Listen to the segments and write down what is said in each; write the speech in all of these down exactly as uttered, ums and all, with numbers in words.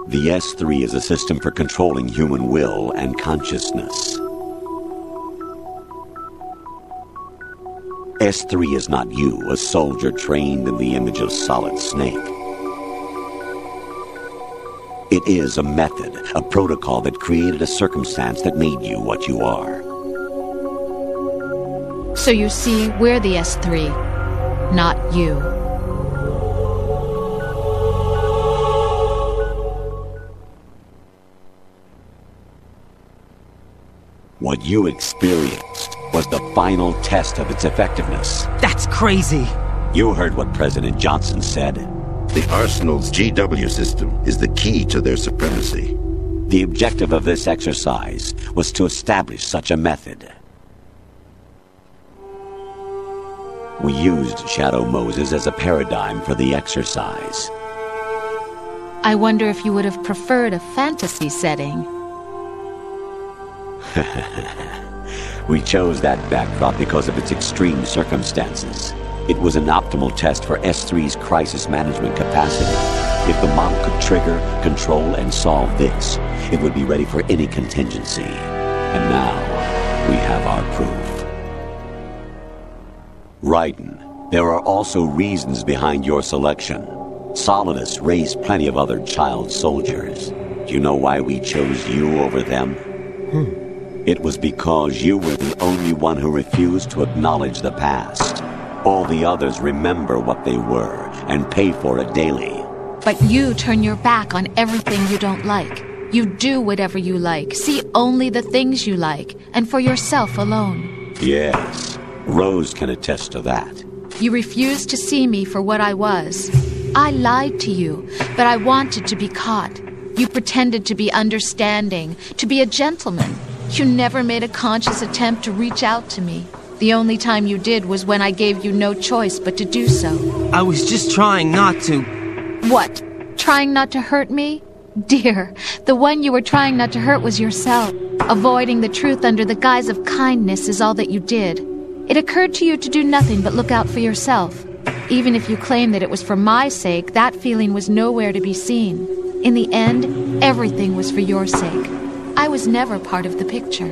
The S three is a system for controlling human will and consciousness. S three is not you, a soldier trained in the image of Solid Snake. It is a method, a protocol that created a circumstance that made you what you are. So you see, we're the S three, not you. What you experienced was the final test of its effectiveness. That's crazy. You heard what President Johnson said. The Arsenal's G W system is the key to their supremacy. The objective of this exercise was to establish such a method. We used Shadow Moses as a paradigm for the exercise. I wonder if you would have preferred a fantasy setting. We chose that backdrop because of its extreme circumstances. It was an optimal test for S three's crisis management capacity. If the model could trigger, control, and solve this, it would be ready for any contingency. And now, we have our proof. Raiden, there are also reasons behind your selection. Solidus raised plenty of other child soldiers. Do you know why we chose you over them? Hmm. It was because you were the only one who refused to acknowledge the past. All the others remember what they were and pay for it daily. But you turn your back on everything you don't like. You do whatever you like, see only the things you like, and for yourself alone. Yes, Rose can attest to that. You refused to see me for what I was. I lied to you, but I wanted to be caught. You pretended to be understanding, to be a gentleman. You never made a conscious attempt to reach out to me. The only time you did was when I gave you no choice but to do so. I was just trying not to... What? Trying not to hurt me? Dear, the one you were trying not to hurt was yourself. Avoiding the truth under the guise of kindness is all that you did. It occurred to you to do nothing but look out for yourself. Even if you claim that it was for my sake, that feeling was nowhere to be seen. In the end, everything was for your sake. I was never part of the picture.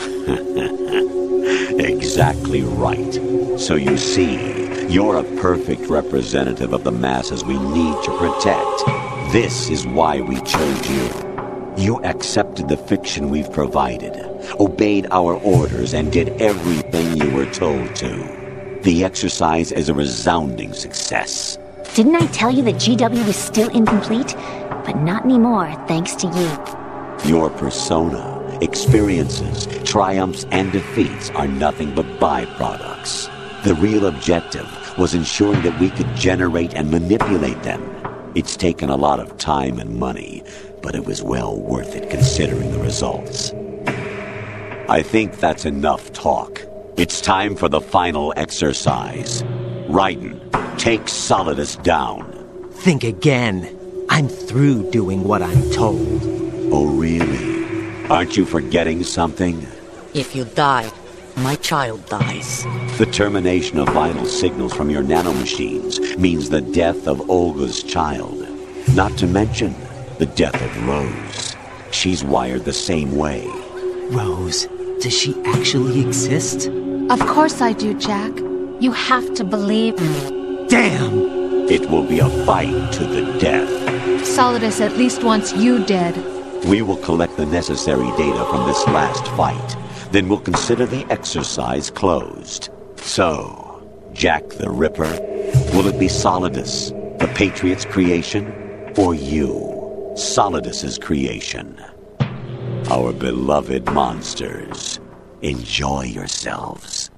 Exactly right. So you see, you're a perfect representative of the masses we need to protect. This is why we chose you. You accepted the fiction we've provided, obeyed our orders, and did everything you were told to. The exercise is a resounding success. Didn't I tell you that G W was still incomplete? But not anymore, thanks to you. Your persona, experiences, triumphs, and defeats are nothing but byproducts. The real objective was ensuring that we could generate and manipulate them. It's taken a lot of time and money, but it was well worth it considering the results. I think that's enough talk. It's time for the final exercise. Raiden, take Solidus down. Think again. I'm through doing what I'm told. Oh, really? Aren't you forgetting something? If you die, my child dies. The termination of vital signals from your nanomachines means the death of Olga's child. Not to mention the death of Rose. She's wired the same way. Rose, does she actually exist? Of course I do, Jack. You have to believe me. Damn! It will be a fight to the death. Solidus at least wants you dead. We will collect the necessary data from this last fight. Then we'll consider the exercise closed. So, Jack the Ripper, will it be Solidus, the Patriot's creation, or you, Solidus's creation? Our beloved monsters, enjoy yourselves.